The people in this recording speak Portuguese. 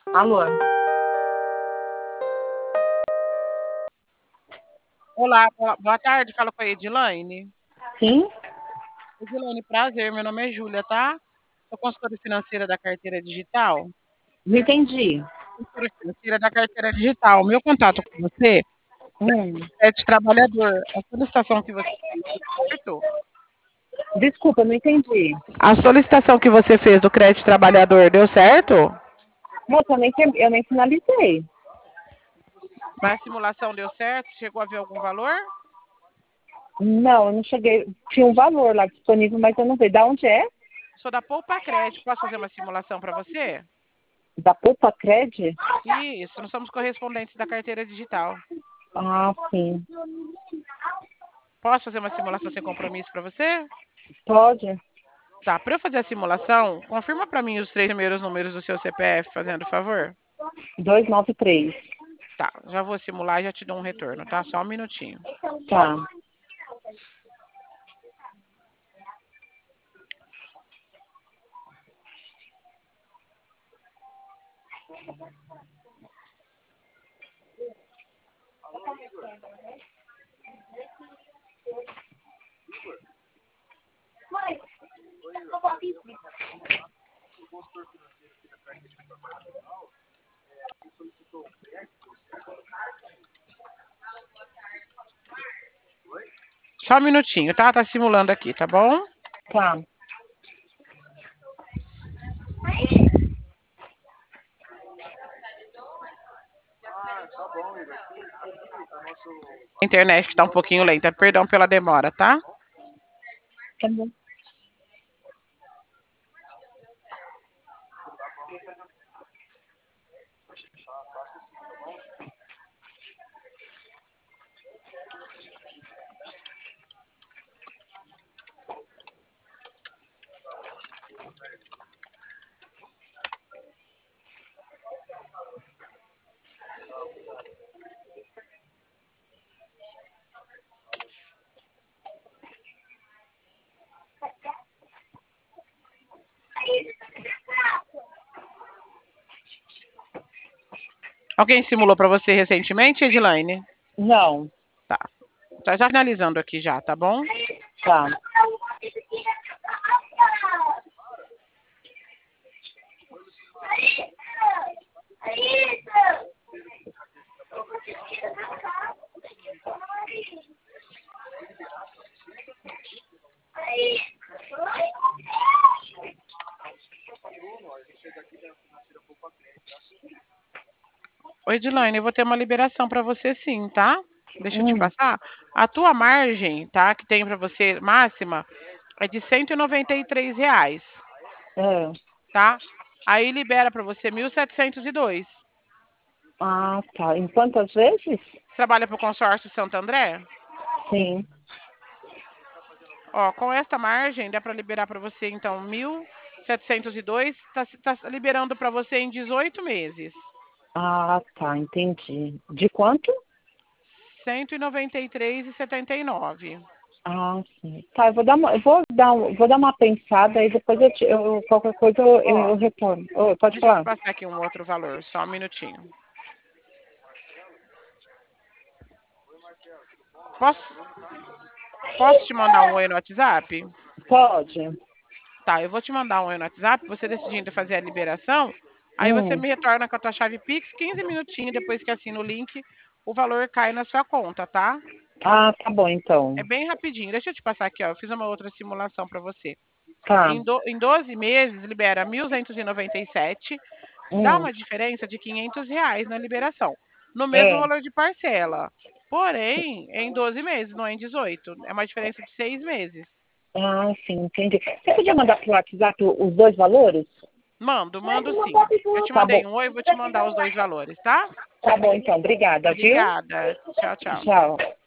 Alô? Olá, boa tarde. Fala com a Edilaine. Sim? Edilaine, prazer. Meu nome é Júlia, tá? Sou consultora financeira da carteira digital. Não entendi. Consultora financeira da carteira digital. Meu contato com você Hum. é de trabalhador. A solicitação que você fez, deu certo? Desculpa, não entendi. A solicitação que você fez do crédito trabalhador deu certo? Moça, eu nem finalizei. Mas a simulação deu certo? Chegou a ver algum valor? Não, eu não cheguei. Tinha um valor lá disponível, mas eu não sei. Da onde é? Sou da Poupa Crédito. Posso fazer uma simulação para você? Da Poupa Cred? Isso, nós somos correspondentes da carteira digital. Ah, sim. Posso fazer uma simulação sem compromisso para você? Pode? Tá, para eu fazer a simulação, confirma para mim os três primeiros números do seu CPF, fazendo favor. 293. Tá, já vou simular e já te dou um retorno, tá? Só um minutinho. Tá. Só um minutinho, tá? Tá simulando aqui, tá bom? Tá. A internet que tá um pouquinho lenta, perdão pela demora, tá? Tá bom. Alguém simulou para você recentemente, Edilaine? Não. Tá. Tá já finalizando aqui já, tá bom? Tá. Oi, Edilaine, eu vou ter uma liberação para você sim, tá? Deixa eu te Hum. passar. A tua margem, tá, que tem para você máxima, é de R$ 193, É. tá? Aí libera para você 1.702. Ah, tá. Em quantas vezes? Trabalha para o consórcio Santo André? Sim. Ó, com esta margem dá para liberar para você então 1.702, tá liberando para você em 18 meses. Ah, tá. Entendi. De quanto? 193,79. Ah, sim. Tá, vou dar uma pensada e depois qualquer coisa eu Ó, retorno. Pode deixa eu te falar? passar aqui um outro valor, só um minutinho. Posso, posso te mandar um oi no WhatsApp? Pode. Tá, eu vou te mandar um oi no WhatsApp, você decidindo fazer a liberação, aí você Hum. me retorna com a tua chave Pix, 15 minutinhos depois que assina o link, o valor cai na sua conta, tá? Ah, tá bom então. É bem rapidinho. Deixa eu te passar aqui, ó. Eu fiz uma outra simulação para você. Tá. Em 12 meses, libera 1.297, dá Hum. uma diferença de R$ 500 na liberação, no mesmo É. valor de parcela. Porém, é em 12 meses, não é em 18. É uma diferença de 6 meses. Ah, sim, entendi. Você podia mandar pro WhatsApp os dois valores? Mando sim. Eu te Tá mandei bom. um oi, vou te mandar os dois valores, tá? Tá bom então. Obrigada, viu? Obrigada. Tchau, tchau. Tchau.